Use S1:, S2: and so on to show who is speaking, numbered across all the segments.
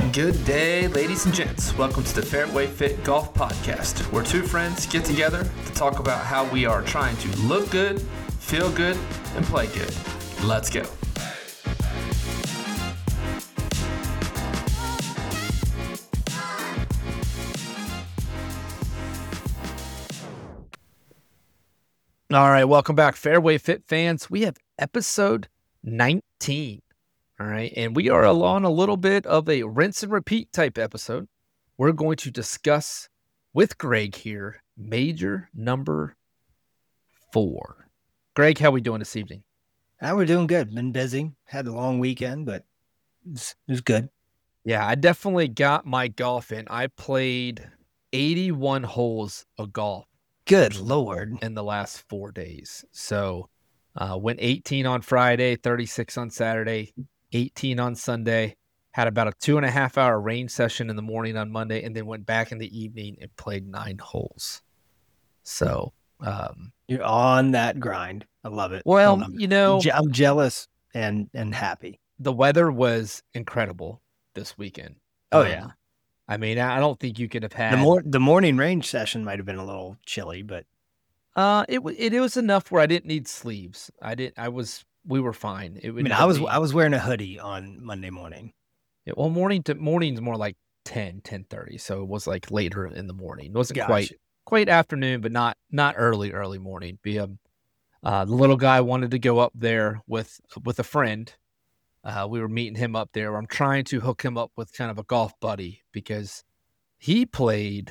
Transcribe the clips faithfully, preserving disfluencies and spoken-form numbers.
S1: Good day, ladies and gents. Welcome to the Fairway Fit Golf Podcast, where two friends get together to talk about how we are trying to look good, feel good, and play good. Let's go. All right, welcome back, Fairway Fit fans. We have episode nineteen. All right, and we are on a little bit of a rinse and repeat type episode. We're going to discuss with Greg here major number four. Greg, how are we doing this evening?
S2: Uh, we're doing good. Been busy. Had a long weekend, but it was, it was good.
S1: Yeah, I definitely got my golf in. I played eighty-one holes of golf.
S2: Good Lord.
S1: In the last four days. So uh, went eighteen on Friday, thirty-six on Saturday, eighteen on Sunday, had about a two and a half hour range session in the morning on Monday, and then went back in the evening and played nine holes. So um,
S2: you're on that grind. I love it.
S1: Well,
S2: love it.
S1: you know,
S2: Je- I'm jealous and, and happy.
S1: The weather was incredible this weekend.
S2: Oh,
S1: um,
S2: yeah.
S1: I mean, I don't think you could have had
S2: the more the morning range session might have been a little chilly, but
S1: uh, it it, it was enough where I didn't need sleeves. I didn't. I was. We were fine. It
S2: I mean, I was be, I was wearing a hoodie on Monday morning.
S1: Yeah, well, morning to morning's more like ten, ten thirty, so it was like later in the morning. It wasn't
S2: gotcha.
S1: quite quite afternoon, but not not early early morning. Be um, uh, the little guy wanted to go up there with with a friend. Uh, we were meeting him up there. I'm trying to hook him up with kind of a golf buddy because he played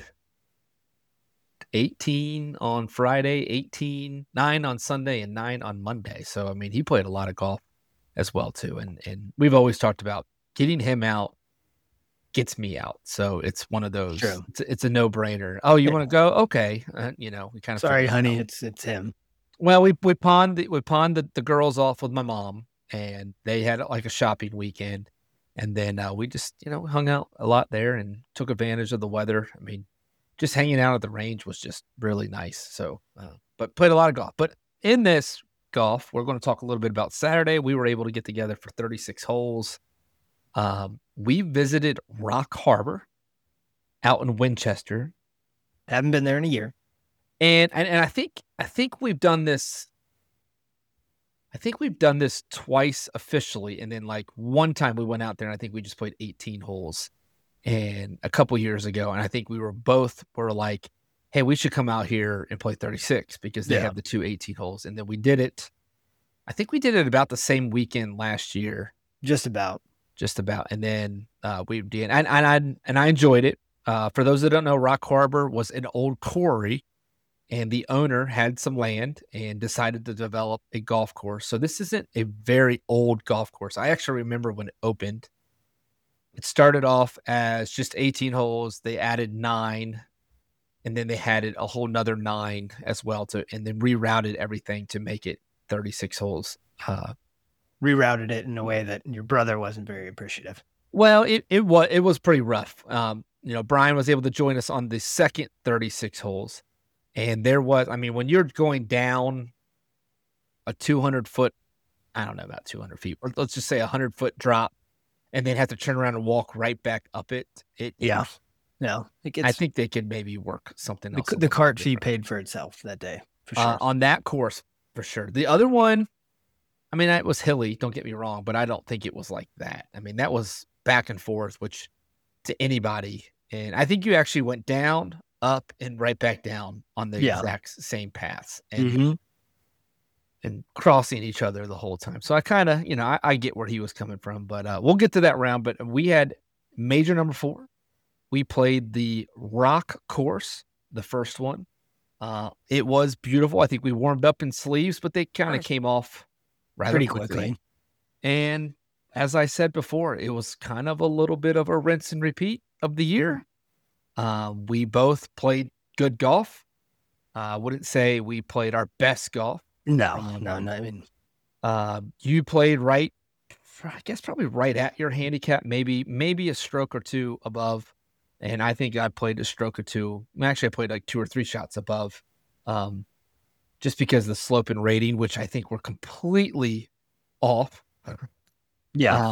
S1: eighteen on Friday, eighteen, nine on Sunday, and nine on Monday. So, I mean, he played a lot of golf as well, too. And and we've always talked about getting him out gets me out. So it's one of those,
S2: True.
S1: It's, it's a no-brainer. Oh, you yeah. want to go? Okay. Uh, you know, we kind of.
S2: Sorry, honey, it's it's him.
S1: Well, we we pawned, the, we pawned the, the girls off with my mom, and they had like a shopping weekend. And then uh, we just, you know, hung out a lot there and took advantage of the weather. I mean, just hanging out at the range was just really nice. So, uh, but played a lot of golf. But in this golf, we're going to talk a little bit about Saturday. We were able to get together for thirty-six holes. Um, we visited Rock Harbor out in Winchester.
S2: Haven't been there in a year.
S1: And, and, and I think, I think we've done this. I think we've done this twice officially. And then like one time we went out there and I think we just played eighteen holes. And a couple years ago, and I think we were both were like, hey, we should come out here and play thirty-six because they yeah. have the two eighteen holes. And then we did it. I think we did it about the same weekend last year.
S2: Just about.
S1: Just about. And then uh, we did. And, and, I, and I enjoyed it. Uh, for those that don't know, Rock Harbor was an old quarry, and the owner had some land and decided to develop a golf course. So this isn't a very old golf course. I actually remember when it opened. It started off as just eighteen holes. They added nine, and then they added a whole nother nine as well, to, and then rerouted everything to make it thirty-six holes. Uh,
S2: rerouted it in a way that your brother wasn't very appreciative.
S1: Well, it, it was it was pretty rough. Um, you know, Brian was able to join us on the second thirty-six holes, and there was, I mean, when you're going down a two hundred foot, I don't know about two hundred feet, or let's just say a one hundred foot drop, and then have to turn around and walk right back up it. It
S2: yeah, no.
S1: It gets, I think they could maybe work something else.
S2: The, the cart fee paid for itself that day, for sure.
S1: Uh, on that course, for sure. The other one, I mean, it was hilly. Don't get me wrong, but I don't think it was like that. I mean, that was back and forth, which to anybody, and I think you actually went down, up, and right back down on the yeah. exact same paths. And
S2: mm-hmm.
S1: and crossing each other the whole time. So I kind of, you know, I, I get where he was coming from, but uh, we'll get to that round. But we had major number four. We played the Rock course, the first one. Uh, it was beautiful. I think we warmed up in sleeves, but they kind of came off rather
S2: pretty
S1: quickly.
S2: quickly.
S1: And as I said before, it was kind of a little bit of a rinse and repeat of the year. Uh, we both played good golf. Uh, I wouldn't say we played our best golf.
S2: No, um, no, no. I mean,
S1: uh, you played right, I guess probably right at your handicap, maybe maybe a stroke or two above. And I think I played a stroke or two. Actually, I played like two or three shots above, um, just because of the slope and rating, which I think were completely off.
S2: Yeah.
S1: Um,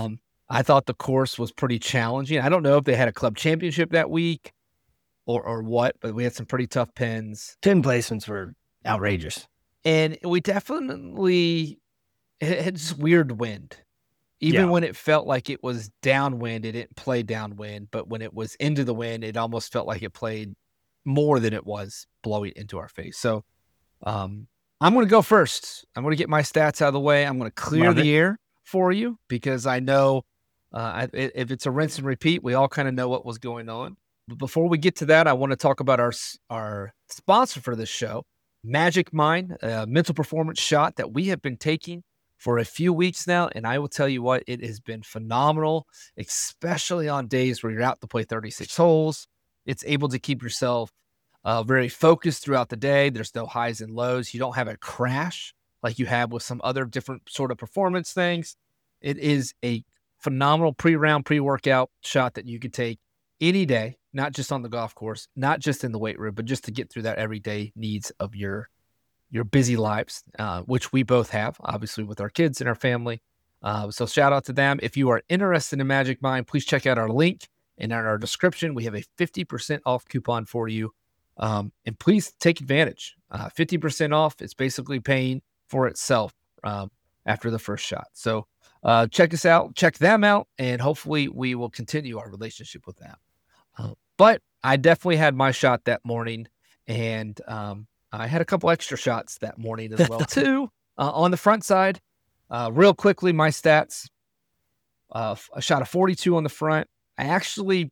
S1: I thought the course was pretty challenging. I don't know if they had a club championship that week or or what, but we had some pretty tough pins.
S2: Pin placements were outrageous.
S1: And we definitely had just weird wind. Even
S2: Yeah.
S1: when it felt like it was downwind, it didn't play downwind. But when it was into the wind, it almost felt like it played more than it was blowing into our face. So um, I'm going to go first. I'm going to get my stats out of the way. I'm going to clear
S2: Love
S1: the
S2: it.
S1: air for you because I know uh, I, if it's a rinse and repeat, we all kind of know what was going on. But before we get to that, I want to talk about our our sponsor for this show, Magic Mind, a mental performance shot that we have been taking for a few weeks now. And I will tell you what, it has been phenomenal, especially on days where you're out to play thirty-six holes. It's able to keep yourself uh, very focused throughout the day. There's no highs and lows. You don't have a crash like you have with some other different sort of performance things. It is a phenomenal pre-round, pre-workout shot that you could take any day, not just on the golf course, not just in the weight room, but just to get through that everyday needs of your your busy lives, uh, which we both have, obviously, with our kids and our family. Uh, so shout out to them. If you are interested in Magic Mind, please check out our link and in our description. We have a fifty percent off coupon for you. Um, and please take advantage. Uh, fifty percent off is basically paying for itself um, after the first shot. So uh, check us out, check them out, and hopefully we will continue our relationship with them. Uh, but I definitely had my shot that morning, and um, I had a couple extra shots that morning as well, too. Uh, on the front side, uh, real quickly, my stats, uh, I shot a forty-two on the front. I actually,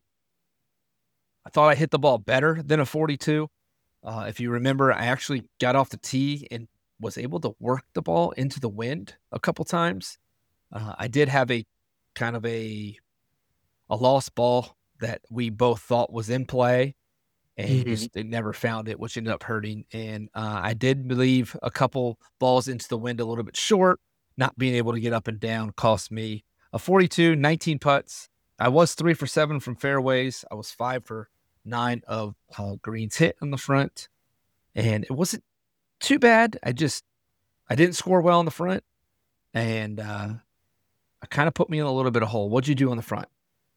S1: I thought I hit the ball better than a forty-two. Uh, if you remember, I actually got off the tee and was able to work the ball into the wind a couple times. Uh, I did have a kind of a, a lost ball that we both thought was in play, and mm-hmm. just, they never found it, which ended up hurting. And uh, I did leave a couple balls into the wind a little bit short. Not being able to get up and down cost me a forty-two, nineteen putts. I was three for seven from fairways. I was five for nine of uh, greens hit on the front. And it wasn't too bad. I just, I didn't score well on the front. And uh, it kind of put me in a little bit of hole. What'd you do on the front?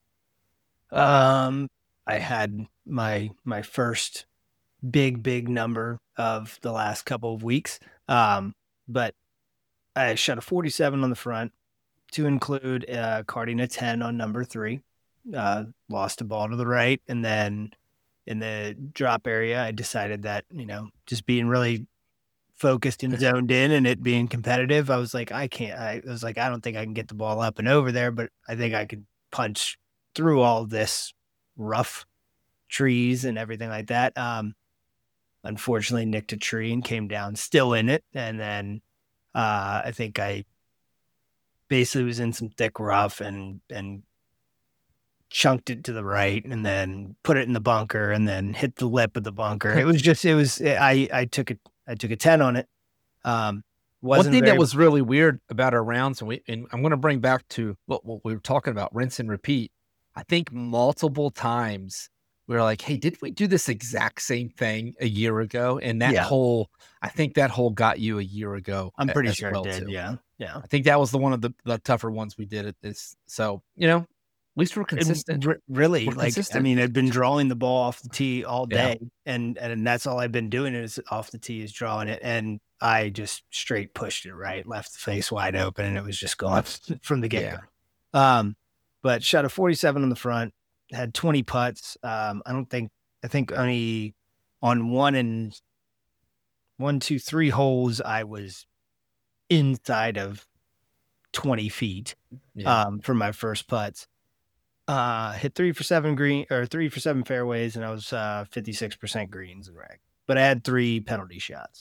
S2: Um, I had my my first big, big number of the last couple of weeks. Um, but I shot a forty-seven on the front to include uh, carding a ten on number three. Uh, lost a ball to the right. And then in the drop area, I decided that, you know, just being really focused and zoned in and it being competitive, I was like, I can't, I was like, I don't think I can get the ball up and over there, but I think I could punch through all this rough trees and everything like that. Um, unfortunately nicked a tree and came down still in it. And then, uh, I think I basically was in some thick rough and, and chunked it to the right and then put it in the bunker and then hit the lip of the bunker. It was just, it was, I, I took it, I took a ten on it. Um,
S1: One thing very... that was really weird about our rounds, and we, and I'm going to bring back to what, what we were talking about, rinse and repeat. I think multiple times we were like, hey, did we do this exact same thing a year ago? And that yeah. hole, I think that hole got you a year ago.
S2: I'm pretty sure well it did. Too. Yeah. Yeah.
S1: I think that was the one of the, the tougher ones we did at this. So, you know, at least we're consistent.
S2: It, really,
S1: we're
S2: like,
S1: consistent.
S2: I mean, I've been drawing the ball off the tee all day, yeah. and and that's all I've been doing is off the tee is drawing it, and I just straight pushed it right, left the face wide open, and it was just gone from the get go. Yeah. Um, but shot a forty-seven on the front, had twenty putts. Um, I don't think I think only on one and one, two, three holes I was inside of twenty feet yeah. um, for my first putts. Uh, hit three for seven green or three for seven fairways, and I was uh, fifty-six percent greens and rag. But I had three penalty shots.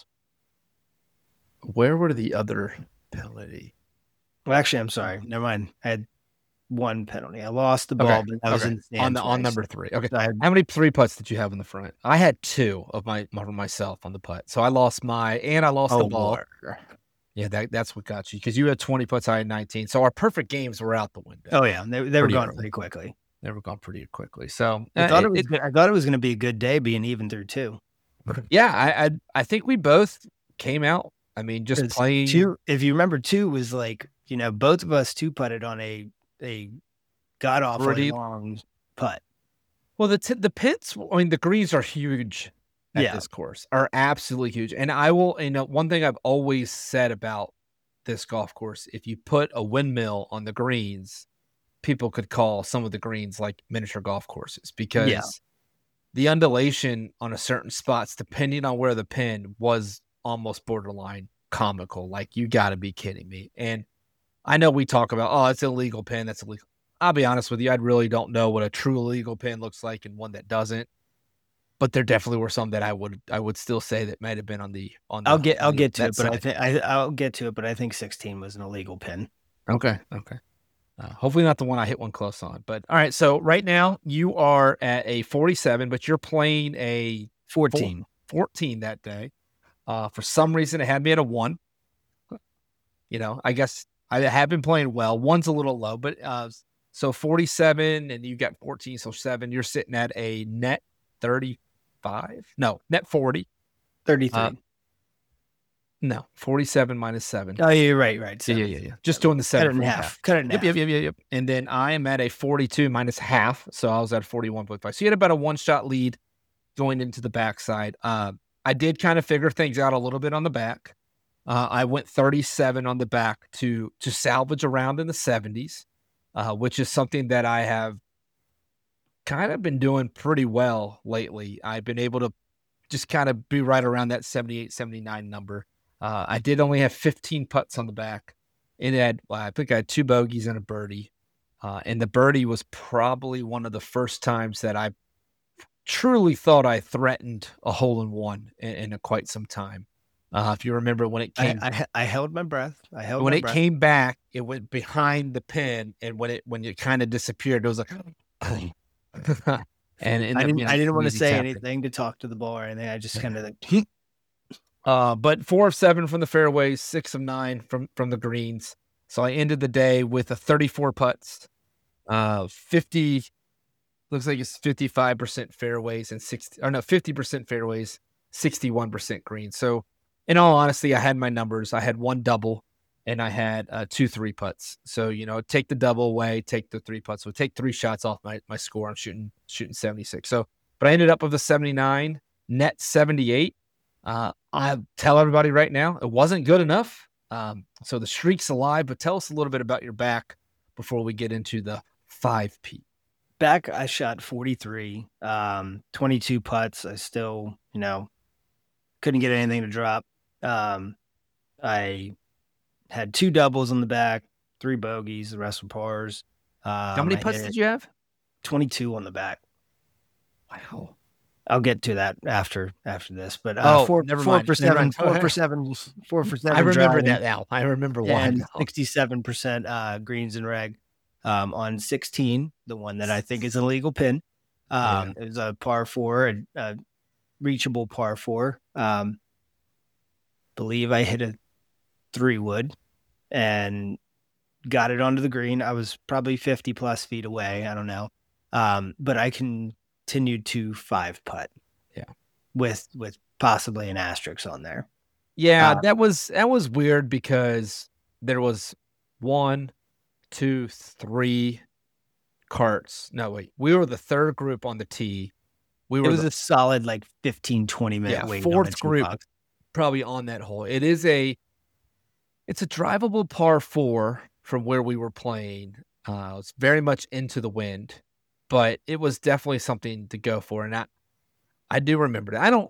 S1: Where were the other penalty?
S2: Well, actually, I'm sorry. Never mind. I had one penalty. I lost the ball,
S1: okay.
S2: but I was
S1: okay.
S2: in the
S1: on the on number three. Okay. So had, How many three putts did you have in the front? I had two of my, my myself on the putt. So I lost my and I lost
S2: oh,
S1: the ball.
S2: Lord.
S1: Yeah, that that's what got you because you had twenty putts, I had nineteen. So our perfect games were out the window.
S2: Oh yeah, they they were gone pretty quickly.
S1: They were gone pretty quickly. So
S2: I uh, thought it, it was. It, good. I thought it was going to be a good day, being even through two.
S1: Yeah, I, I I think we both came out. I mean, just playing.
S2: Two, if you remember, two was like you know both of us two putted on a a god awfully
S1: Pretty-
S2: long putt.
S1: Well, the t- the pits, I mean, the greens are huge at
S2: Yeah.
S1: this course, are absolutely huge. And I will, you know, one thing I've always said about this golf course, if you put a windmill on the greens, people could call some of the greens like miniature golf courses because
S2: Yeah.
S1: the undulation on a certain spots, depending on where the pin was, almost borderline comical. Like, you got to be kidding me. And I know we talk about, oh, it's illegal pin, that's illegal. I'll be honest with you, I really don't know what a true illegal pin looks like and one that doesn't. But there definitely were some that I would I would still say that might have been on the on. The,
S2: I'll get I'll
S1: the,
S2: get to
S1: that
S2: it, but I
S1: side.
S2: think I I'll get to it, but I think sixteen was an illegal pin.
S1: Okay, okay. Uh, hopefully not the one I hit one close on. But all right, so right now you are at a forty-seven, but you're playing a
S2: fourteen.
S1: fourteen that day. Uh, for some reason, it had me at a one. You know, I guess I have been playing well. One's a little low, but uh, so forty-seven, and you got fourteen, so seven. You're sitting at a net thirty-five. No, net forty.
S2: thirty-three.
S1: Uh, no, forty-seven minus seven.
S2: Oh, yeah, you're right, right.
S1: Yeah, yeah, yeah, yeah. Just doing the
S2: Cut
S1: seven
S2: it in
S1: from
S2: half.
S1: half.
S2: Cut it in
S1: Yep,
S2: half.
S1: yep, yep, yep, yep. And then I am at a forty-two minus half, so I was at forty-one point five. So you had about a one-shot lead going into the backside. Uh, I did kind of figure things out a little bit on the back. Uh, I went thirty-seven on the back to to salvage around in the seventies, uh, which is something that I have kind of been doing pretty well lately. I've been able to just kind of be right around that seventy-eight, seventy-nine number. Uh, I did only have fifteen putts on the back. It had, well, I think I had two bogeys and a birdie. Uh, and the birdie was probably one of the first times that I truly thought I threatened a hole in one in, in a, quite some time. Uh, if you remember when it came,
S2: I, I, I held my breath. I held
S1: when
S2: my
S1: it
S2: breath.
S1: came back, it went behind the pin, and when it when it kind of disappeared, it was like, and it
S2: I didn't
S1: being
S2: I didn't want to
S1: easy
S2: say
S1: tapping.
S2: anything to talk to the ball or anything. I just kind of like,
S1: Uh, but four of seven from the fairways, six of nine from from the greens. So I ended the day with a thirty-four putts, uh, fifty. Looks like it's fifty-five percent fairways and sixty, or no, fifty percent fairways, sixty-one percent greens. So, in all honesty, I had my numbers. I had one double, and I had uh, two three putts. So, you know, take the double away, take the three putts. So take three shots off my my score. I'm shooting shooting seventy-six. So, but I ended up with a seventy-nine, net seventy-eight. Uh, I tell everybody right now, it wasn't good enough. Um, so the streak's alive. But tell us a little bit about your back before we get into the five P.
S2: back I shot forty-three, um, twenty-two putts. I still, you know, couldn't get anything to drop. Um, I had two doubles on the back, three bogeys, the rest were pars. Um,
S1: How many
S2: I
S1: putts
S2: hit
S1: did you have?
S2: twenty-two on the back.
S1: Wow.
S2: I'll get to that after after this, but uh,
S1: Oh,
S2: four,
S1: never
S2: four
S1: mind.
S2: for
S1: Never
S2: seven,
S1: mind.
S2: four for seven, four for seven.
S1: I remember
S2: driving,
S1: that now. I remember why.
S2: and
S1: now.
S2: sixty-seven percent uh, greens and reg um, on sixteen, the one that I think is a legal pin. Um, It was a par four, a, a reachable par four. Um, believe I hit a three wood and got it onto the green. I was probably fifty plus feet away. I don't know, um, but I continued to five putt.
S1: Yeah,
S2: with with possibly an asterisk on there.
S1: Yeah,
S2: Uh,
S1: that was that was weird because there was one, two, three carts. No, wait. We were the third group on the tee. We
S2: It
S1: were
S2: was
S1: the
S2: a solid like fifteen, twenty minute
S1: yeah,
S2: wait.
S1: fourth group probably on that hole. It is a it's a drivable par four from where we were playing. Uh, it's very much into the wind, but it was definitely something to go for. And I, I do remember that. I don't,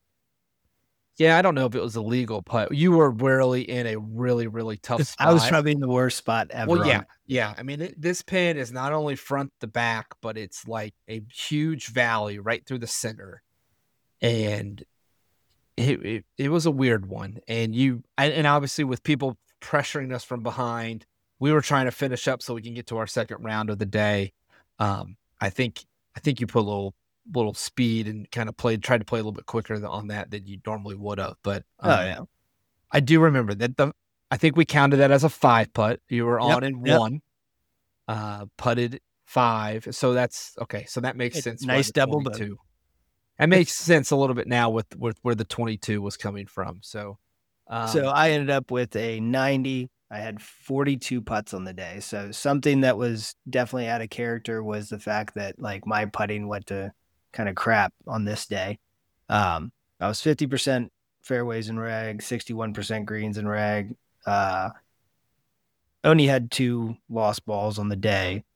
S1: yeah, I don't know if it was a legal putt. You were really in a really, really tough spot.
S2: I was probably in the worst spot ever.
S1: Well, yeah,
S2: on-
S1: yeah. I mean, it, this pin is not only front to back, but it's like a huge valley right through the center, and it it, it was a weird one. And you, and and obviously with people pressuring us from behind, we were trying to finish up so we can get to our second round of the day. Um, I think I think you put a little little speed and kind of played, tried to play a little bit quicker on that than you normally would have. But um,
S2: oh yeah,
S1: I do remember that the. I think we counted that as a five putt. You were
S2: Yep,
S1: on in
S2: yep.
S1: one, uh, putted five. So that's okay. So that makes
S2: It-
S1: sense. why
S2: nice
S1: the
S2: double
S1: twenty-two. That makes sense a little bit now with, with where the twenty-two was coming from. So, um,
S2: so I ended up with a ninety. I had forty-two putts on the day. So something that was definitely out of character was the fact that like my putting went to kind of crap on this day. Um, I was fifty percent fairways and rag, sixty-one percent greens and rag. Uh, only had two lost balls on the day.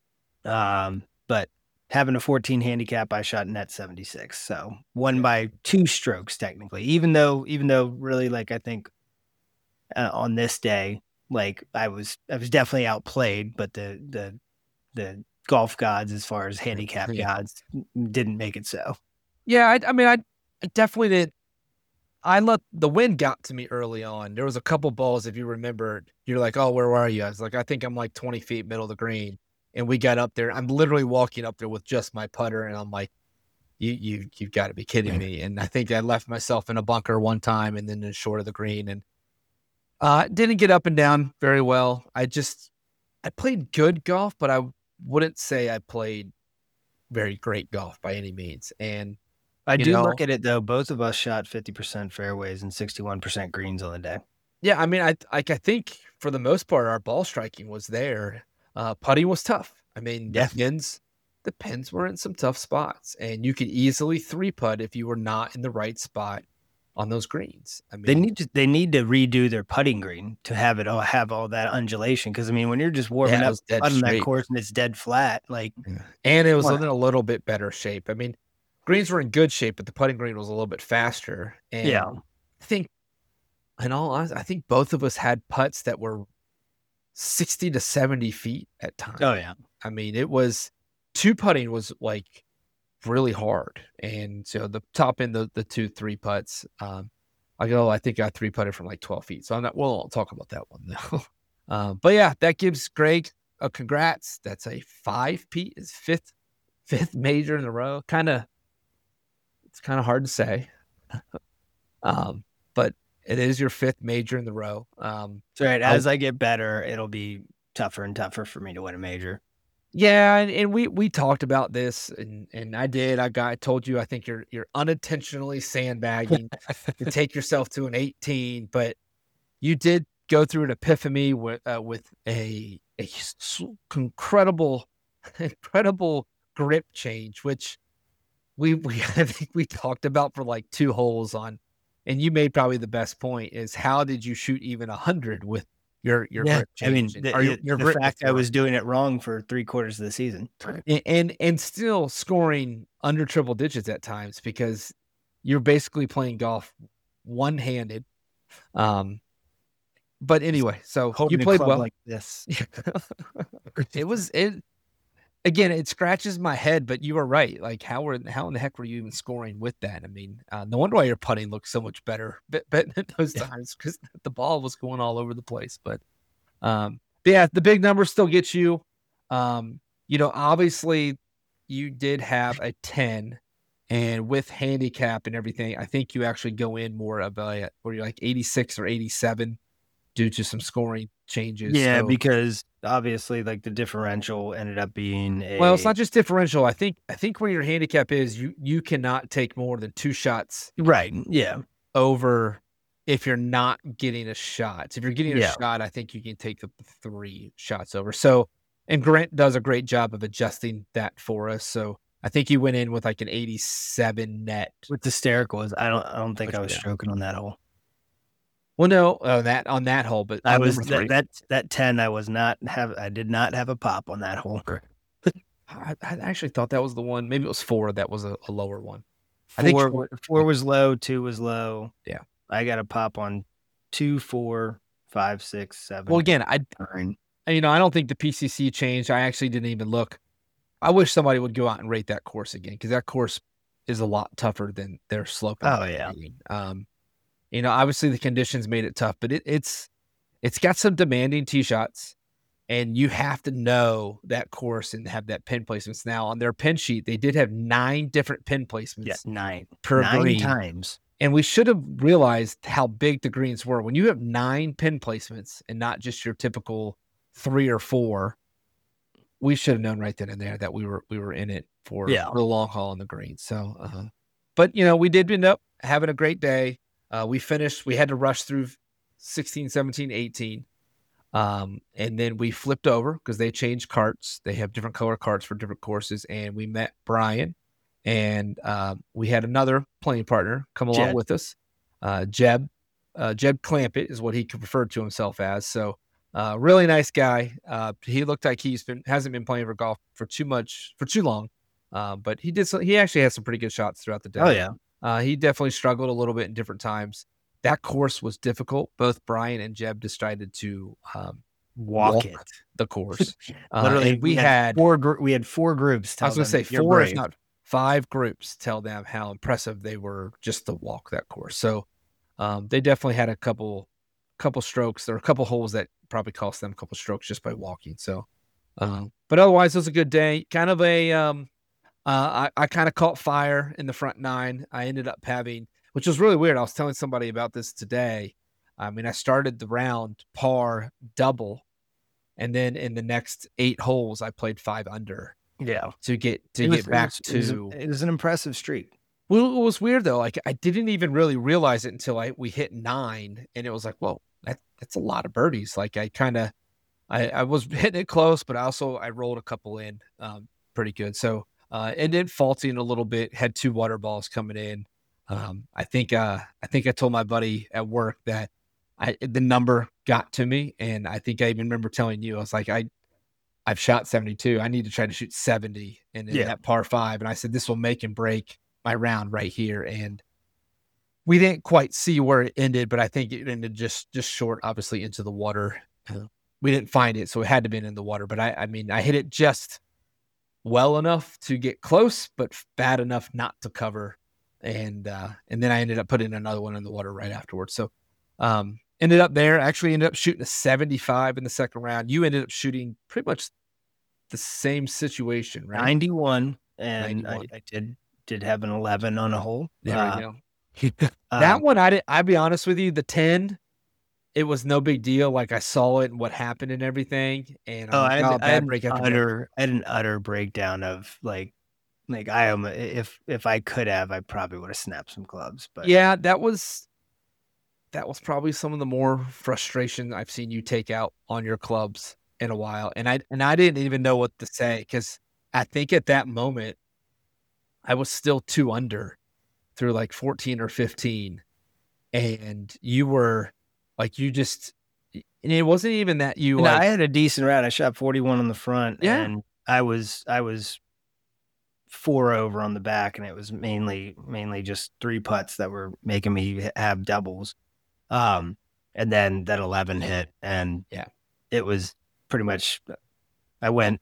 S2: Um, but having a fourteen handicap, I shot net seventy-six. So won by two strokes technically, even though, even though really like, I think uh, on this day, like I was, I was definitely outplayed, but the, the, the golf gods, as far as handicap
S1: Yeah.
S2: gods, didn't make it so.
S1: Yeah. I, I mean, I, I definitely did. I let the wind got to me early on. There was a couple balls, if you remember, you're like, oh, where are you? I was like, I think I'm like twenty feet middle of the green. And we got up there. I'm literally walking up there with just my putter. And I'm like, you, you, you've got to be kidding me. And I think I left myself in a bunker one time and then in short of the green and uh, didn't get up and down very well. I just, I played good golf, but I wouldn't say I played very great golf by any means. And
S2: I
S1: you
S2: do
S1: know,
S2: look at it though. Both of us shot fifty percent fairways and sixty-one percent greens on the day.
S1: yeah, I mean, I like I think for the most part, our ball striking was there. Uh, putting was tough. I mean,
S2: Yeah.
S1: the pins, the pins were in some tough spots, and you could easily three putt if you were not in the right spot on those greens. I mean,
S2: They need to they need to redo their putting green to have it all have all that undulation. Because I mean, when you're just warming
S1: yeah, it
S2: up
S1: was dead
S2: on that
S1: straight.
S2: course and it's dead flat, like
S1: Yeah. And it was
S2: Wow.
S1: in a little bit better shape. I mean, greens were in good shape, but the putting green was a little bit faster. And
S2: yeah,
S1: I think, in all honesty, I think both of us had putts that were sixty to seventy feet at times.
S2: oh yeah,
S1: I mean, it was two putting was like really hard. And so the top end, the, the two, three putts, um, I go, I think I three putted from like twelve feet. So I'm not, well, I'll talk about that one though. um, but yeah, that gives Greg a congrats. That's a five Pete is fifth, fifth major in a row. Kind of, it's kind of hard to say. um, but it is your fifth major in the row. Um,
S2: that's right. As I, I get better, it'll be tougher and tougher for me to win a major.
S1: Yeah, and, and we we talked about this, and and I did. I got I told you I think you're you're unintentionally sandbagging to take yourself to an eighteen, but you did go through an epiphany with uh, with a a incredible incredible grip change, which we we I think we talked about for like two holes on, and you made probably the best point is how did you shoot even a hundred with your your
S2: Yeah,
S1: grip
S2: I mean,
S1: change?
S2: the,
S1: or your,
S2: the,
S1: your
S2: the
S1: grip
S2: fact I
S1: before.
S2: was doing it wrong for three quarters of the season.
S1: and, and and still scoring under triple digits at times because you're basically playing golf one-handed. Um, but anyway, so
S2: Holding
S1: you
S2: a
S1: played
S2: club
S1: well.
S2: like this.
S1: It was it again. It scratches my head, but you were right. Like how were how in the heck were you even scoring with that? I mean, uh, no wonder why your putting looked so much better. But but those
S2: Yeah.
S1: times because the ball was going all over the place. But um, but yeah, the big numbers still get you. Um, you know, obviously you did have a ten, and with handicap and everything, I think you actually go in more of a where you're like eighty-six or eighty-seven due to some scoring changes.
S2: Yeah,
S1: So,
S2: because obviously, like the differential ended up being a.
S1: well, it's not just differential. I think I think where your handicap is, you you cannot take more than two shots
S2: right. Yeah.
S1: over if you're not getting a shot. So if you're getting a
S2: Yeah.
S1: shot, I think you can take the three shots over. So, and Grant does a great job of adjusting that for us. So I think you went in with like an eighty-seven net.
S2: What's hysterical is I don't I don't think
S1: Which-
S2: I was
S1: yeah.
S2: stroking on that hole.
S1: Well, no, uh, that on that hole, but
S2: I
S1: on
S2: was
S1: number
S2: that,
S1: three,
S2: that that ten. I was not have. I did not have a pop on that hole.
S1: I, I actually thought that was the one. Maybe it was four. That was a, a lower one. I
S2: Four,
S1: think
S2: four, four was low. Two was low.
S1: Yeah.
S2: I got a pop on two, four, five, six, seven.
S1: Well, again, I
S2: nine.
S1: you know I don't think the P C C changed. I actually didn't even look. I wish somebody would go out and rate that course again because that course is a lot tougher than their slope.
S2: Oh yeah.
S1: Um, you know, obviously the conditions made it tough, but it, it's it's got some demanding tee shots, and you have to know that course and have that pin placements. Now on their pin sheet, they did have nine different pin placements.
S2: Yeah, nine
S1: per
S2: nine
S1: green.
S2: times.
S1: And we should have realized how big the greens were. When you have nine pin placements and not just your typical three or four, we should have known right then and there that we were we were in it for
S2: Yeah.
S1: the long haul on the greens. So, uh, but you know, we did end up having a great day. Uh, we finished. We had to rush through sixteen, seventeen, eighteen. Um, and then we flipped over because they changed carts. They have different color carts for different courses. And we met Brian, and uh, we had another playing partner come along
S2: Jed.
S1: with us. Uh, Jeb, uh, Jeb Clampett is what he referred to himself as. So uh, really nice guy. Uh, he looked like he's been hasn't been playing for golf for too much for too long, uh, but he did. Some, he actually had some pretty good shots throughout the day.
S2: Oh yeah.
S1: Uh, he definitely struggled a little bit in different times. That course was difficult. Both Brian and Jeb decided to um,
S2: walk,
S1: walk
S2: it.
S1: the course. Uh,
S2: Literally,
S1: and we,
S2: we
S1: had,
S2: had four. Gr- we had four groups.
S1: I was
S2: Tell
S1: going to say
S2: them, "You're
S1: four, if
S2: brave."
S1: not five groups, tell them how impressive they were just to walk that course. So um, they definitely had a couple, couple strokes. There were a couple holes that probably cost them a couple strokes just by walking. So, um, but otherwise, it was a good day. Kind of a, um, uh, I, I kind of caught fire in the front nine. I ended up having, which was really weird. I was telling somebody about this today. I mean, I started the round par double, and then in the next eight holes, I played five under.
S2: Yeah,
S1: to get to
S2: it
S1: get
S2: was,
S1: back
S2: it was,
S1: to.
S2: It was, it was an impressive streak.
S1: Well, it was weird though. Like I didn't even really realize it until I we hit nine, and it was like, whoa, that that's a lot of birdies. Like I kind of, I, I was hitting it close, but also I rolled a couple in, um, pretty good. So. Uh, and then faulting a little bit, had two water balls coming in. Um, I think, uh, I think I told my buddy at work that I, the number got to me. And I think I even remember telling you, I was like, I, I've shot seventy-two. I need to try to shoot seventy and in
S2: Yeah.
S1: that par five. And I said, this will make and break my round right here. And we didn't quite see where it ended, but I think it ended just, just short, obviously into the water. Uh, we didn't find it, so it had to have been in the water, but I, I mean, I hit it just well enough to get close, but bad enough not to cover. And, uh, and then I ended up putting another one in the water right afterwards. So, um, ended up there, actually ended up shooting a seventy-five in the second round. You ended up shooting pretty much the same situation, right?
S2: ninety-one. And
S1: ninety-one.
S2: I, I did, did have an eleven on a hole.
S1: There
S2: uh,
S1: we go. That
S2: um,
S1: one, I didn't, I'll be honest with you, the ten, it was no big deal. Like I saw it and what happened and everything. And
S2: Oh,
S1: I'm
S2: I
S1: like,
S2: had,
S1: oh,
S2: I
S1: bad
S2: had
S1: break
S2: an
S1: after bad.
S2: utter, I had an utter breakdown of like, like I am. If if I could have, I probably would have snapped some clubs. But
S1: Yeah, that was that was probably some of the more frustration I've seen you take out on your clubs in a while. And I and I didn't even know what to say because I think at that moment I was still two under through like fourteen or fifteen, and you were like you just. And it wasn't even that you
S2: and
S1: like.
S2: I had a decent round. I shot forty-one on the front,
S1: Yeah.
S2: and I was I was four over on the back, and it was mainly mainly just three putts that were making me have doubles. Um, and then that eleven hit, and
S1: Yeah.
S2: it was pretty much. I went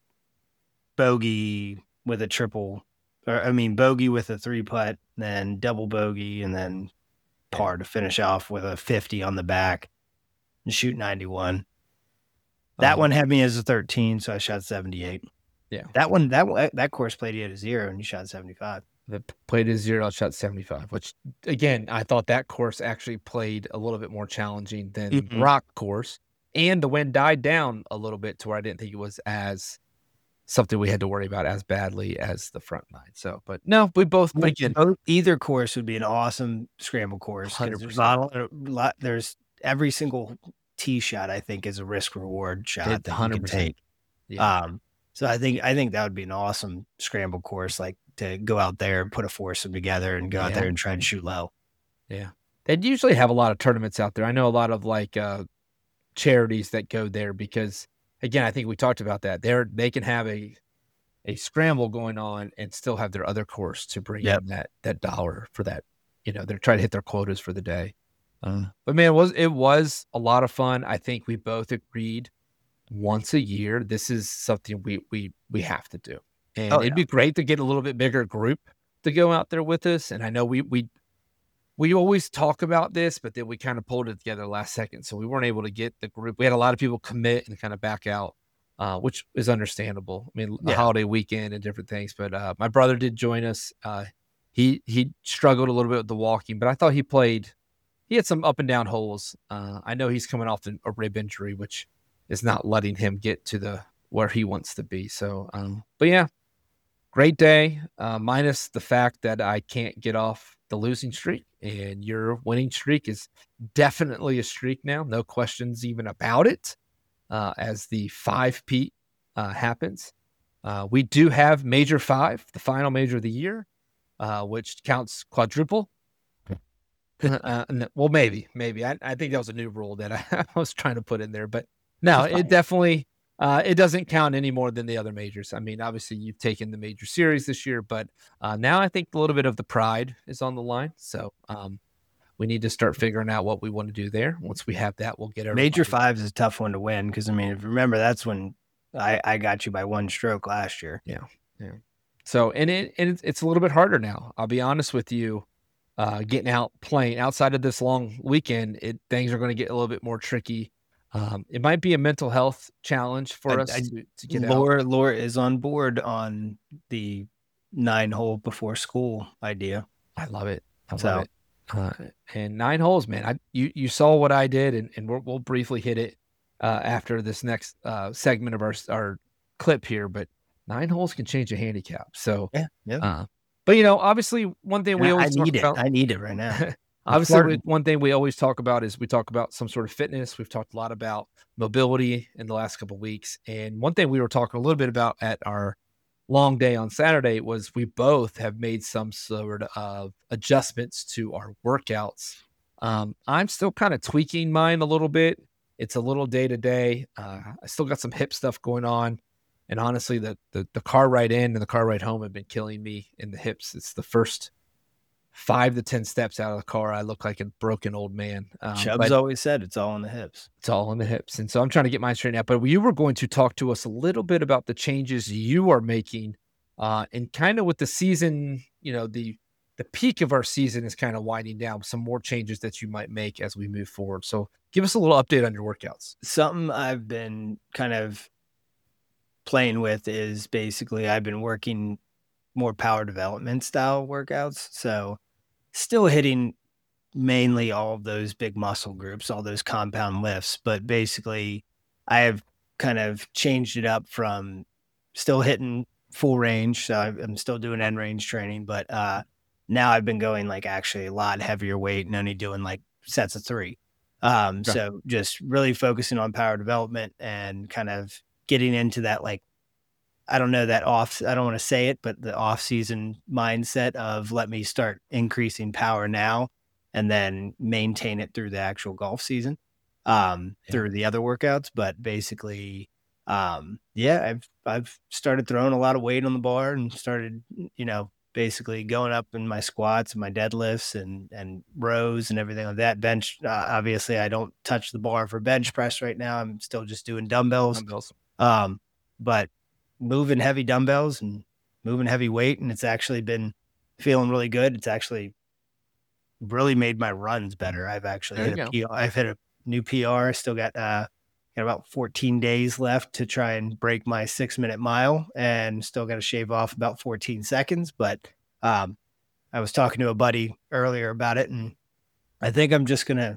S2: bogey with a triple, or I mean bogey with a three putt, then double bogey, and then par to finish off with a fifty on the back and shoot ninety-one. That
S1: Um,
S2: one had me as a thirteen, so I shot seventy-eight.
S1: Yeah.
S2: That one, that one, that course played you at a zero, and you shot seventy-five.
S1: The played a zero, shot seventy-five, which again, I thought that course actually played a little bit more challenging than the
S2: Mhm.
S1: rock course. And the wind died down a little bit to where I didn't think it was as something we had to worry about as badly as the front nine. So, but no, we both, but again,
S2: Both- either course would be an awesome scramble course. 'cause There's,
S1: one hundred
S2: not a lot, there's every single tee shot, I think, is a risk reward shot
S1: It-
S2: that you can
S1: one hundred percent.
S2: take.
S1: Yeah.
S2: Um, so I think I think that would be an awesome scramble course, like to go out there and put a foursome together and go out
S1: Yeah.
S2: there and try to shoot low.
S1: Yeah. They usually have a lot of tournaments out there. I know a lot of like uh, charities that go there because, again, I think we talked about that. They're they can have a a scramble going on and still have their other course to bring
S2: Yep.
S1: in that that dollar for that. You know, they're trying to hit their quotas for the day. Uh, but man, it was it was a lot of fun. I think we both agreed once a year this is something we we we have to do, and
S2: Oh,
S1: it'd
S2: yeah.
S1: be great to get a little bit bigger group to go out there with us. And I know we we we always talk about this, but then we kind of pulled it together last second, so we weren't able to get the group. We had a lot of people commit and kind of back out, uh, which is understandable. I mean, the
S2: Yeah.
S1: holiday weekend and different things. But uh, my brother did join us. Uh, he he struggled a little bit with the walking, but I thought he played. He had some up and down holes. Uh, I know he's coming off a rib injury, which is not letting him get to the where he wants to be. So, um, but yeah, great day. Uh, minus the fact that I can't get off the losing streak, and your winning streak is definitely a streak now. No questions even about it. Uh, as the five P uh, happens, uh, we do have Major Five, the final major of the year, uh, which counts quadruple. uh, well, maybe, maybe. I, I think that was a new rule that I, I was trying to put in there, but no, it definitely uh, it doesn't count any more than the other majors. I mean, obviously, you've taken the major series this year, but uh, now I think a little bit of the pride is on the line. So um, we need to start figuring out what we want to do there. Once we have that, we'll get everybody.
S2: Major Five is a tough one to win because, I mean, if you remember, that's when I, I got you by one stroke last year.
S1: Yeah, yeah. So, and it and it's, it's a little bit harder now. I'll be honest with you. Uh, getting out playing outside of this long weekend, it things are going to get a little bit more tricky. Um, it might be a mental health challenge for I, us I, to, to get
S2: Laura,
S1: out.
S2: Laura is on board on the nine hole before school idea.
S1: I love it. I so, love it. Uh, and nine holes, man. I you you saw what I did, and, and we'll, we'll briefly hit it uh, after this next uh, segment of our our clip here. But nine holes can change a handicap. So
S2: yeah, yeah.
S1: Uh, But, you know, obviously one thing we
S2: I,
S1: always
S2: I need
S1: talk
S2: it.
S1: about,
S2: I need it right now.
S1: obviously we, one thing we always talk about is we talk about some sort of fitness. We've talked a lot about mobility in the last couple of weeks. And one thing we were talking a little bit about at our long day on Saturday was we both have made some sort of adjustments to our workouts. Um, I'm still kind of tweaking mine a little bit. It's a little day to day. I still got some hip stuff going on. And honestly, the, the the car ride in and the car ride home have been killing me in the hips. It's the first five to ten steps out of the car, I look like a broken old man.
S2: Um, Chubb's always said it's all in the hips.
S1: It's all in the hips. And so I'm trying to get mine straightened out. But you were going to talk to us a little bit about the changes you are making uh, and kind of with the season, you know, the the peak of our season is kind of winding down. Some more changes that you might make as we move forward. So give us a little update on your workouts.
S2: Something I've been kind of playing with is basically I've been working more power development style workouts. So still hitting mainly all of those big muscle groups, all those compound lifts, but basically I have kind of changed it up from still hitting full range. So I'm still doing end range training, but uh, now I've been going like actually a lot heavier weight and only doing like sets of three. Um, okay. So just really focusing on power development and kind of getting into that, like, I don't know, that off, I don't want to say it, but the off season mindset of let me start increasing power now and then maintain it through the actual golf season, um, yeah. through the other workouts. But basically, um, yeah, I've, I've started throwing a lot of weight on the bar and started, you know, basically going up in my squats and my deadlifts and, and rows and everything like that. Bench, uh, obviously I don't touch the bar for bench press right now. I'm still just doing dumbbells.
S1: Dumbbells.
S2: Um, but moving heavy dumbbells and moving heavy weight. And it's actually been feeling really good. It's actually really made my runs better. I've actually
S1: there
S2: hit a P R. I've hit a new P R. Still got, uh, got about fourteen days left to try and break my six minute mile and still got to shave off about fourteen seconds. But, um, I was talking to a buddy earlier about it, and I think I'm just going to,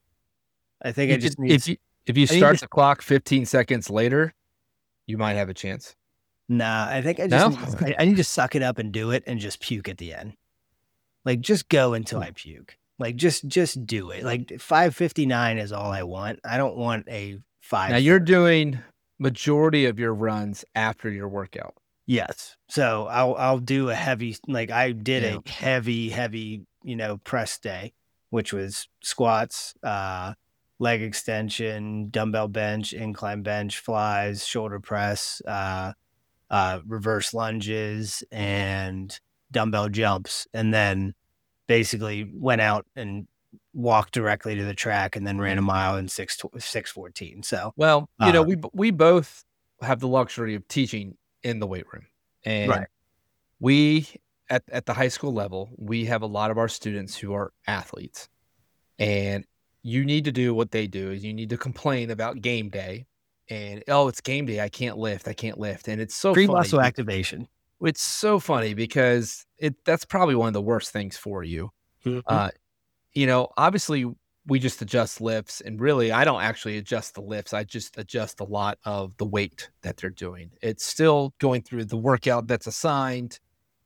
S2: I think
S1: you
S2: I just
S1: just,
S2: need
S1: if you, if you start to, the clock fifteen seconds later, you might have a chance.
S2: Nah, I think I just,
S1: no?
S2: need, I, I need to suck it up and do it and just puke at the end. Like, just go until I puke. Like, just, just do it. Like five fifty-nine is all I want. I don't want a five.
S1: Now you're doing majority of your runs after your workout.
S2: Yes. So I'll, I'll do a heavy, like I did yeah. a heavy, heavy, you know, press day, which was squats, uh, leg extension, dumbbell bench, incline bench, flies, shoulder press, uh, uh, reverse lunges, and dumbbell jumps. And then basically went out and walked directly to the track and then ran a mile in six, six fourteen. So,
S1: well, you uh, know, we, we both have the luxury of teaching in the weight room, and
S2: right.
S1: we at, at the high school level, we have a lot of our students who are athletes, and you need to do what they do is you need to complain about game day and, oh, it's game day. I can't lift. I can't lift. And it's so
S2: pre-muscle
S1: funny.
S2: activation.
S1: It's so funny because it, that's probably one of the worst things for you.
S2: Mm-hmm.
S1: Uh, you know, obviously we just adjust lifts, and really I don't actually adjust the lifts. I just adjust a lot of the weight that they're doing. It's still going through the workout that's assigned.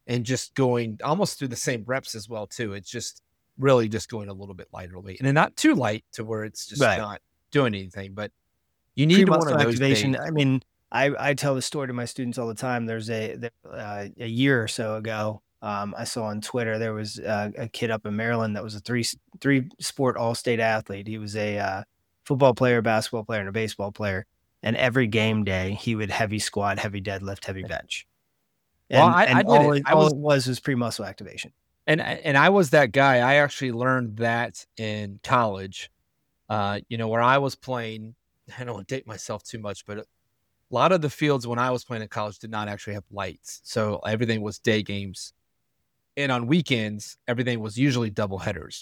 S1: and just going almost through the same reps as well too. It's just really just going a little bit lighter weight, and then not too light to where it's just
S2: Right.
S1: not doing anything. But you need one
S2: Pre-muscle
S1: of those
S2: activation.
S1: days.
S2: I mean, I, I tell the story to my students all the time. There's a there, uh, a year or so ago, um, I saw on Twitter there was uh, a kid up in Maryland that was a three three sport all state athlete. He was a uh, football player, basketball player, and a baseball player. And every game day, he would heavy squat, heavy deadlift, heavy bench. And,
S1: Well, I,
S2: and
S1: I did
S2: all
S1: it.
S2: it,
S1: I
S2: all
S1: was
S2: it was was pre-muscle activation.
S1: and and I was that guy. I actually learned that in college. Uh, you know, where I was playing. I don't want to date myself too much, but a lot of the fields when I was playing in college did not actually have lights, so everything was day games. And on weekends, everything was usually double headers.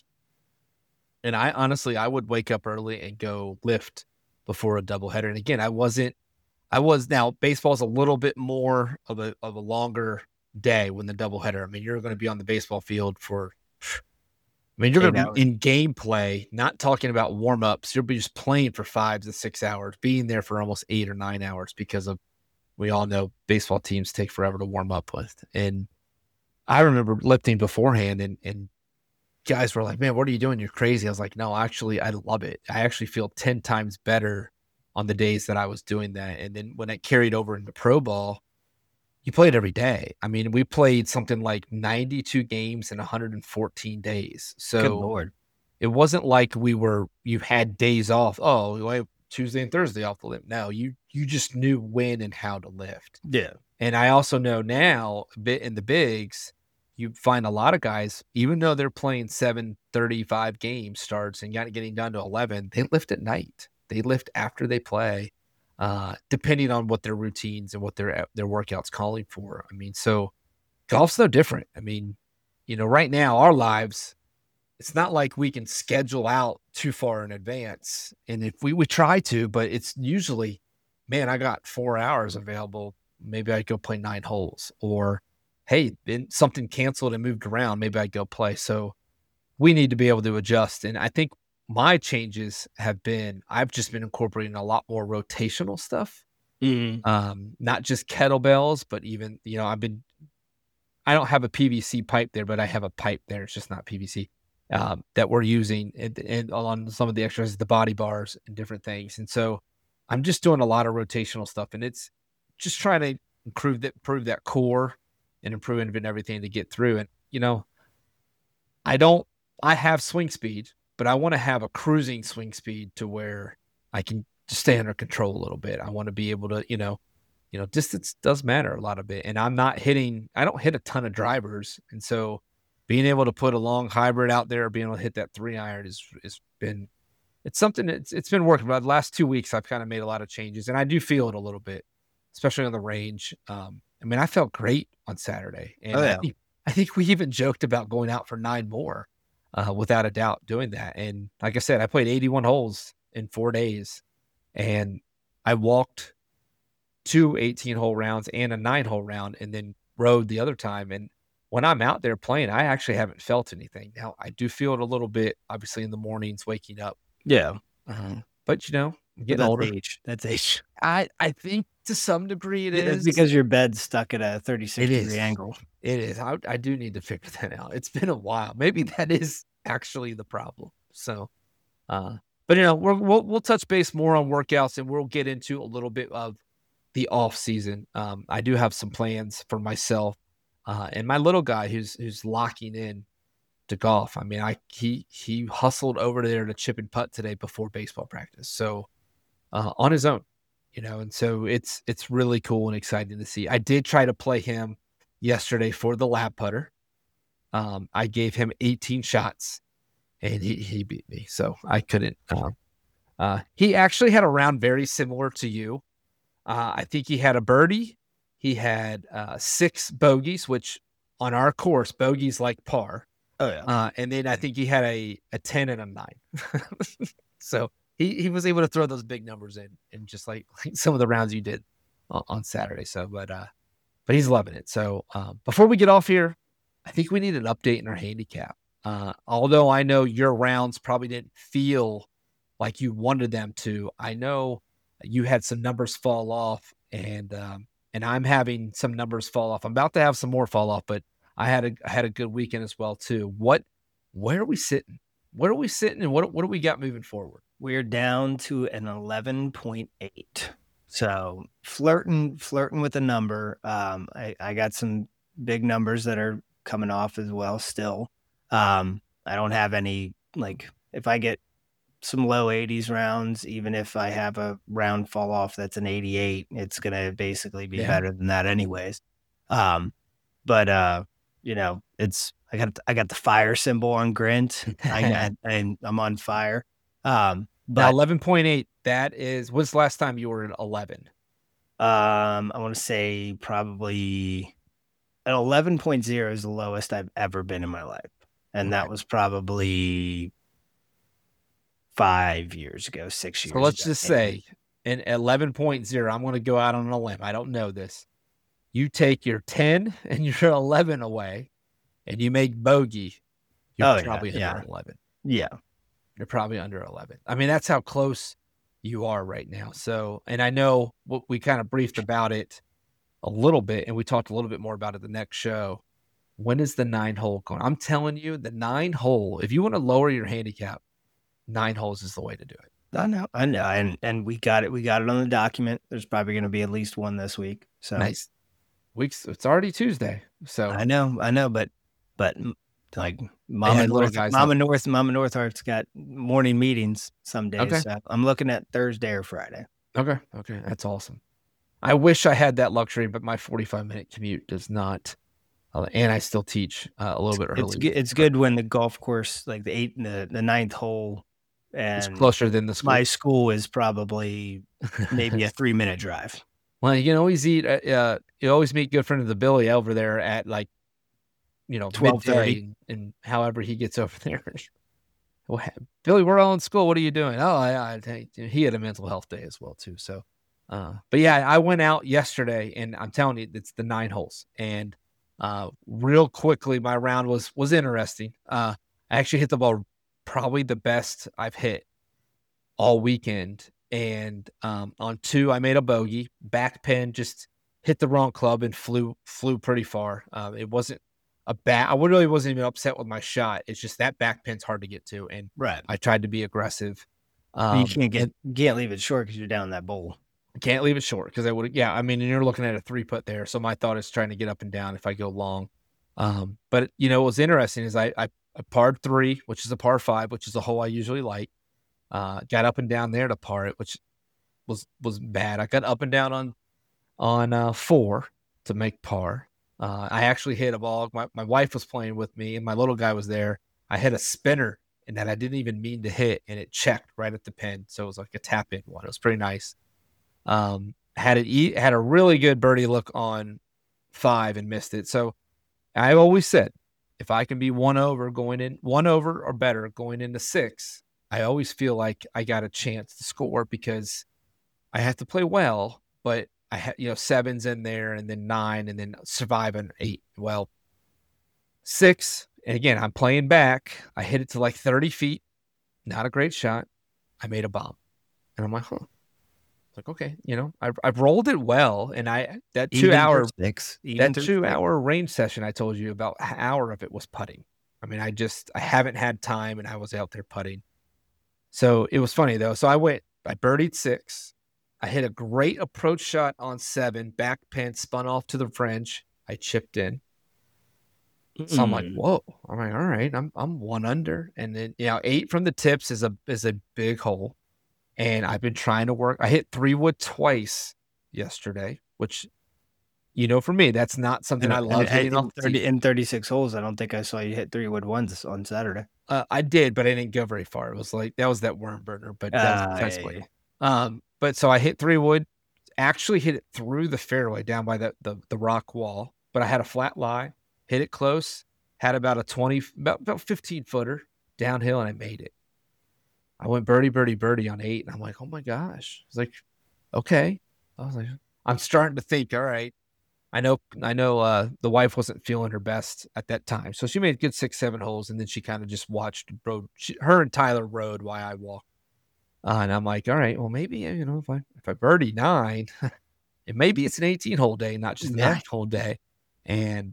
S1: And I honestly, I would wake up early and go lift before a doubleheader. And again, I wasn't, I was now baseball's a little bit more of a of a longer day when the doubleheader. I mean, you're going to be on the baseball field for, I mean, you're going to be in gameplay, not talking about warm ups. You'll be just playing for five to six hours, being there for almost eight or nine hours because of, we all know baseball teams take forever to warm up with. And I remember lifting beforehand and, and guys were like, man, what are you doing? You're crazy. I was like, no, actually, I love it. I actually feel ten times better on the days that I was doing that. And then when it carried over into pro ball, you played every day. I mean, we played something like ninety-two games in one hundred fourteen days. So
S2: Good Lord.
S1: It wasn't like we were, you had days off. Oh, well, Tuesday and Thursday off the lift. No, you, you just knew when and how to lift.
S2: Yeah.
S1: And I also know now a bit in the bigs, you find a lot of guys, even though they're playing seven thirty-five game starts and got getting down to eleven, they lift at night. They lift after they play, uh, depending on what their routines and what their their workouts calling for. I mean, so golf's no different. I mean, you know, right now our lives, it's not like we can schedule out too far in advance. And if we would try to, but it's usually, man, I got four hours available. Maybe I'd go play nine holes, or hey, then something canceled and moved around. Maybe I'd go play. So we need to be able to adjust. And I think my changes have been, I've just been incorporating a lot more rotational stuff.
S2: Mm-hmm.
S1: Um, not just kettlebells, but even, you know, I've been, I don't have a P V C pipe there, but I have a pipe there. It's just not P V C, um, that we're using and, and on some of the exercises, the body bars and different things. And so I'm just doing a lot of rotational stuff, and it's just trying to improve that, improve that core and improving everything to get through. And, you know, I don't, I have swing speed, but I want to have a cruising swing speed to where I can just stay under control a little bit. I want to be able to, you know, you know, distance does matter a lot of it. And I'm not hitting, I don't hit a ton of drivers. And so being able to put a long hybrid out there, being able to hit that three iron is, is been, it's something that's, it's been working. But the last two weeks, I've kind of made a lot of changes, and I do feel it a little bit, especially on the range. Um, I mean, I felt great on Saturday, and
S2: Oh, yeah.
S1: I, think, I think we even joked about going out for nine more, uh, without a doubt, doing that. And like I said, I played eighty-one holes in four days, and I walked two eighteen-hole rounds and a nine-hole round, and then rode the other time. And when I'm out there playing, I actually haven't felt anything. Now, I do feel it a little bit, obviously, in the mornings, waking up.
S2: Yeah.
S1: Uh, but, you know, I'm getting
S2: That's
S1: older.
S2: age. That's age.
S1: I, I think to some degree it
S2: It
S1: is.
S2: is because your bed's stuck at a thirty-six
S1: It is.
S2: degree angle.
S1: It is. I, I do need to figure that out. It's been a while. Maybe that is actually the problem. So, uh, but, you know, we're, we'll we'll touch base more on workouts, and we'll get into a little bit of the off season. Um, I do have some plans for myself, uh, and my little guy who's who's locking in to golf. I mean, I he he hustled over there to chip and putt today before baseball practice, so uh, on his own, you know, and so it's it's really cool and exciting to see. I did try to play him yesterday for the lap putter. Um, I gave him eighteen shots, and he he beat me, so I couldn't. Uh, uh, he actually had a round very similar to you. Uh, I think he had a birdie. He had uh, six bogeys, which on our course, bogeys like par.
S2: Oh, yeah.
S1: Uh, and then I think he had a, a ten and a nine. So he, he was able to throw those big numbers in, and just like, like some of the rounds you did on, on Saturday. So, but, uh, but he's loving it. So, um, before we get off here, I think we need an update in our handicap. Uh, although I know your rounds probably didn't feel like you wanted them to, I know you had some numbers fall off, and, um, and I'm having some numbers fall off. I'm about to have some more fall off, but I had a I had a good weekend as well too. What, where are we sitting? Where are we sitting, and what what do we got moving forward?
S2: We're down to an eleven point eight. So flirting, flirting with a number. Um, I, I got some big numbers that are coming off as well still. Um, I don't have any, like, if I get some low eighties rounds, even if I have a round fall off that's an eighty-eight, it's going to basically be
S1: Yeah.
S2: better than that anyways. Um, but, uh, you know, it's, I got, I got the fire symbol on Grint. I got, and I'm on fire. Um,
S1: Now
S2: but,
S1: eleven point eight, that is, when's the last time you were at eleven?
S2: um, I want to say probably an eleven point oh is the lowest I've ever been in my life. And that
S1: Okay.
S2: was probably five years ago, six years
S1: So let's
S2: ago,
S1: just
S2: maybe.
S1: say in eleven point oh, I'm going to go out on a limb. I don't know this. You take your ten and your eleven away and you make bogey, you're
S2: Oh, yeah,
S1: probably under
S2: yeah.
S1: eleven.
S2: Yeah.
S1: You're probably under eleven. I mean, that's how close you are right now. So, and I know what we kind of briefed about it a little bit, and we talked a little bit more about it the next show. When is the nine hole going? I'm telling you, the nine hole, if you want to lower your handicap, nine holes is the way to do it.
S2: I know, I know, and and we got it. We got it on the document. There's probably going to be at least one this week. So
S1: Nice. Weeks. It's already Tuesday. So
S2: I know, I know, but but like Mama
S1: had little
S2: North,
S1: guys
S2: Mama
S1: up.
S2: North, Mama Northhart's got morning meetings some days.
S1: Okay.
S2: So I'm looking at Thursday or Friday.
S1: Okay. Okay. That's awesome. I wish I had that luxury, but my forty-five minute commute does not. Uh, and I still teach uh, a little bit early.
S2: It's good. It's good when the golf course, like the eight, the the ninth hole,
S1: It's
S2: and
S1: closer than the school.
S2: my school is probably maybe a three minute drive.
S1: Well, you can always eat. Uh, uh, you always meet good friend of the Billy over there at like, you know,
S2: twelve thirty,
S1: and, and however he gets over there. Well, Billy, we're all in school. What are you doing? Oh, I, I, he had a mental health day as well too. So, uh, but yeah, I went out yesterday, and I'm telling you, it's the nine holes. And uh, real quickly, my round was was interesting. Uh, I actually hit the ball probably the best I've hit all weekend. And um, on two, I made a bogey. Back pin just hit the wrong club and flew flew pretty far. Uh, it wasn't a bad. I really wasn't even upset with my shot. It's just that back pin's hard to get to, and
S2: right?
S1: I tried to be aggressive.
S2: Um, you can't get
S1: and,
S2: you can't leave it short because you're down that bowl.
S1: Can't leave it short because I would. Yeah, I mean, and you're looking at a three putt there. So my thought is trying to get up and down if I go long. Um, but you know, what's interesting is I I, I parred three, which is a par five, which is a hole I usually like. Uh, got up and down there to par it, which was was bad. I got up and down on on uh, four to make par. Uh, I actually hit a ball. My, my wife was playing with me, and my little guy was there. I hit a spinner, and that I didn't even mean to hit, and it checked right at the pin. So it was like a tap in one. It was pretty nice. Um, had it had a really good birdie look on five and missed it. So I always said, if I can be one over going in, one over or better going into six, I always feel like I got a chance to score because I have to play well, but I had, you know, sevens in there and then nine and then survive an eight. Well, six. And again, I'm playing back. I hit it to like thirty feet. Not a great shot. I made a bomb. And I'm like, huh. Like, okay, you know, I've, I've rolled it well. And I, that two
S2: Even
S1: hour,
S2: six,
S1: that two hour range session I told you about, an hour of it was putting. I mean, I just, I haven't had time and I was out there putting. So it was funny though. So I went, I birdied six. I hit a great approach shot on seven, back pin, spun off to the fringe. I chipped in. Mm-mm. So I'm like, whoa. I'm like, all right, I'm I'm one under. And then, you know, eight from the tips is a is a big hole. And I've been trying to work. I hit three wood twice yesterday, which, you know, for me, that's not something and, I love hitting
S2: in,
S1: off
S2: thirty, in thirty-six holes. I don't think I saw you hit three wood ones on Saturday.
S1: Uh, I did, but I didn't go very far. It was like, that was that worm burner, but that's uh, that's yeah, yeah. Um, but so I hit three wood, actually hit it through the fairway down by the, the, the rock wall, but I had a flat lie, hit it close, had about a twenty, about, about fifteen footer downhill, and I made it. I went birdie, birdie, birdie on eight, and I'm like, oh my gosh. I was like, okay. I was like, I'm starting to think, all right. I know, I know. Uh, the wife wasn't feeling her best at that time, so she made good six, seven holes, and then she kind of just watched rode. She, her and Tyler rode while I walked, uh, and I'm like, all right, well, maybe you know, if I if I birdie nine, it maybe it's an eighteen hole day, not just a yeah. nine hole day, and, and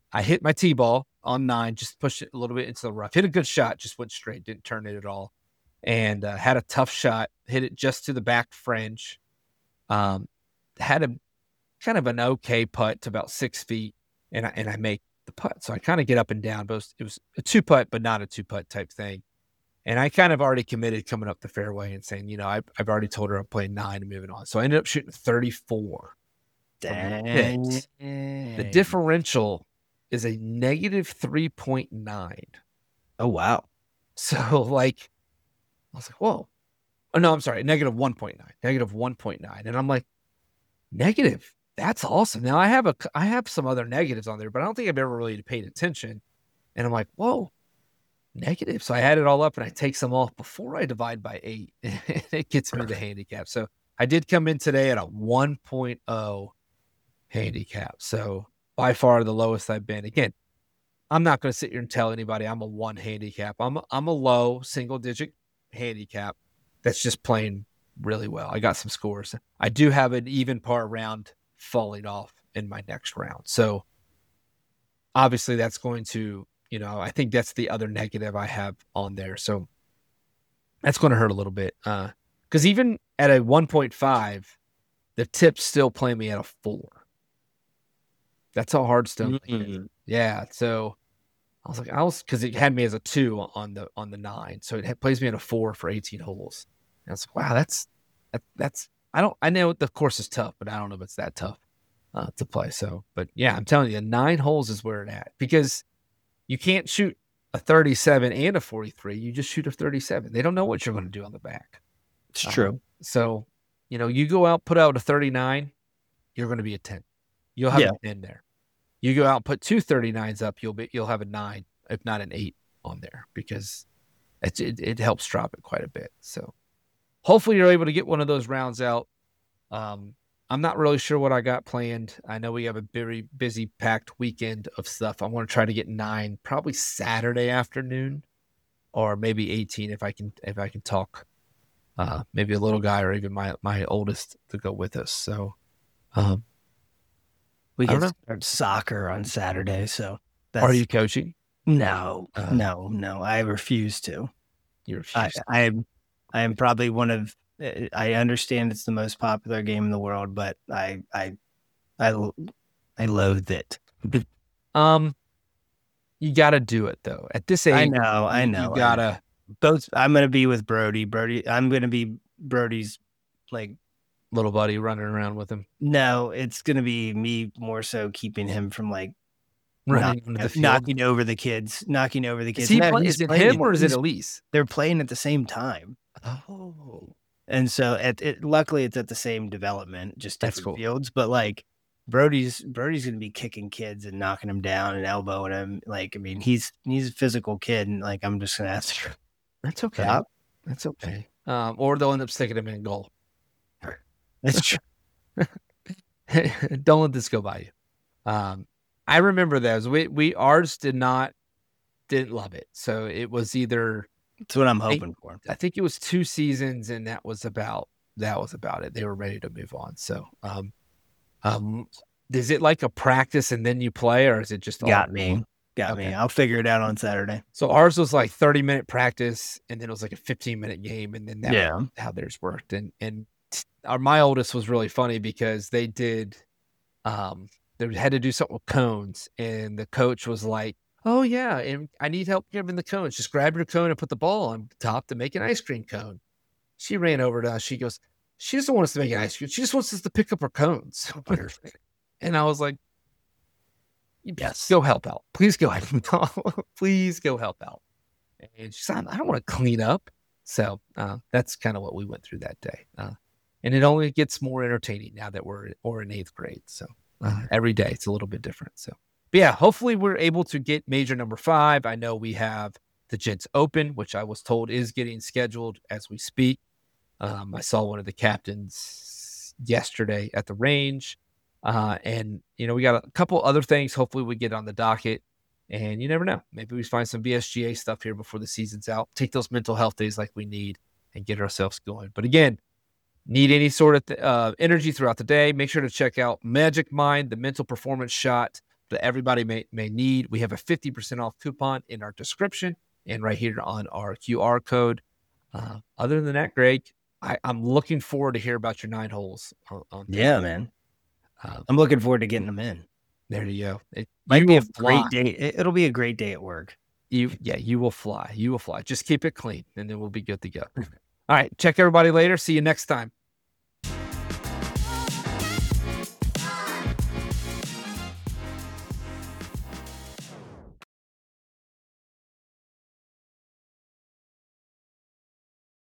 S1: I hit my tee ball on nine, just pushed it a little bit into the rough. Hit a good shot, just went straight, didn't turn it at all. And uh, had a tough shot, hit it just to the back fringe. Um, had a kind of an okay putt to about six feet, and I, and I make the putt. So I kind of get up and down, but it was, it was a two putt, but not a two putt type thing. And I kind of already committed coming up the fairway and saying, you know, I've, I've already told her I'm playing nine and moving on. So I ended up shooting thirty-four.
S2: Dang.
S1: The differential is a negative three point nine.
S2: Oh, wow.
S1: So, like, I was like, whoa. Oh, no, I'm sorry. Negative one point nine. Negative one point nine. And I'm like, negative? That's awesome. Now, I have a, I have some other negatives on there, but I don't think I've ever really paid attention. And I'm like, whoa, negative. So I had it all up, and I take some off before I divide by eight. It gets me the handicap. So I did come in today at a one point oh handicap. So by far the lowest I've been. Again, I'm not going to sit here and tell anybody I'm a one handicap. I'm a, I'm a low single digit handicap that's just playing really well. I got some scores. I do have an even par round falling off in my next round. So obviously that's going to, you know, I think that's the other negative I have on there. So that's going to hurt a little bit. Uh, because even at a one point five, the tips still play me at a four. That's how hard Stone mm-hmm. is. Yeah. So I was like, I was, because it had me as a two on the on the nine. So it had, plays me at a four for eighteen holes. And I was like, wow, that's, that, that's, I don't, I know the course is tough, but I don't know if it's that tough uh, to play. So, but yeah, I'm telling you, nine holes is where it at, because you can't shoot a thirty-seven and a forty-three. You just shoot a thirty-seven. They don't know what you're going to do on the back.
S2: It's true.
S1: Um, so, you know, you go out, put out a thirty-nine, you're going to be a ten. You'll have yeah. a ten there. You go out and put two thirty-nines up, you'll be, you'll have a nine, if not an eight on there, because it, it, it helps drop it quite a bit. So hopefully you're able to get one of those rounds out. Um, I'm not really sure what I got planned. I know we have a very busy, packed weekend of stuff. I want to try to get nine, probably Saturday afternoon, or maybe eighteen if I can if I can talk. Uh, maybe a little guy or even my my oldest to go with us. So um,
S2: we can start soccer on Saturday. So
S1: that's... Are you coaching?
S2: No, uh, no, no. I refuse to.
S1: You refuse.
S2: I, I am. I am probably one of. I understand it's the most popular game in the world, but I, I, I, I loathe it.
S1: um, you got to do it though. At this age,
S2: I know, I know.
S1: You gotta.
S2: Both. I'm gonna be with Brody. Brody. I'm gonna be Brody's like
S1: little buddy running around with him.
S2: No, it's gonna be me more so keeping him from like
S1: running
S2: knock,
S1: the field.
S2: knocking over the kids, knocking over the kids.
S1: Is, he
S2: no,
S1: play, is it him or is it Elise?
S2: They're playing at the same time.
S1: Oh.
S2: And so at it, luckily it's at the same development, just different
S1: cool.
S2: fields. But like Brody's Brody's gonna be kicking kids and knocking them down and elbowing them. Like, I mean, he's he's a physical kid, and like I'm just gonna have to.
S1: That's okay. Stop. That's okay. Um, or they'll end up sticking him in goal.
S2: That's true.
S1: Don't let this go by you. Um, I remember those. We we ours did not didn't love it. So it was either.
S2: That's what I'm hoping
S1: I,
S2: for.
S1: I think it was two seasons, and that was about that was about it. They were ready to move on. So, um, um, is it like a practice and then you play, or is it just
S2: got
S1: all-
S2: me? Got
S1: okay.
S2: me. I'll figure it out on Saturday.
S1: So ours was like thirty minute practice, and then it was like a fifteen minute game, and then that
S2: yeah.
S1: was how theirs worked. And and our my oldest was really funny because they did, um, they had to do something with cones, and the coach was like, oh, yeah, and I need help giving the cones. Just grab your cone and put the ball on top to make an ice cream cone. She ran over to us. She goes, she doesn't want us to make an ice cream. She just wants us to pick up her cones. And I was like, yes, go help out. Please go help. Please go help out. And she's like, I don't want to clean up. So uh, that's kind of what we went through that day. Uh, and it only gets more entertaining now that we're, we're in eighth grade. So uh, every day it's a little bit different. So. But yeah, hopefully we're able to get major number five. I know we have the Gents Open, which I was told is getting scheduled as we speak. Um, I saw one of the captains yesterday at the range. Uh, and, you know, we got a couple other things. Hopefully we get on the docket. And you never know. Maybe we find some B S G A stuff here before the season's out. Take those mental health days like we need and get ourselves going. But again, need any sort of th- uh, energy throughout the day, make sure to check out Magic Mind, the mental performance shot. that everybody may, may need. We have a fifty percent off coupon in our description and right here on our Q R code. Uh, other than that, Greg, I, I'm looking forward to hear about your nine holes. On, on
S2: yeah, man. Uh, I'm looking forward to getting them in.
S1: There you go. It
S2: might be a fly. great day. It, it'll be a great day at work.
S1: You, yeah, you will fly. You will fly. Just keep it clean, and then we'll be good to go. All right. Check everybody later. See you next time.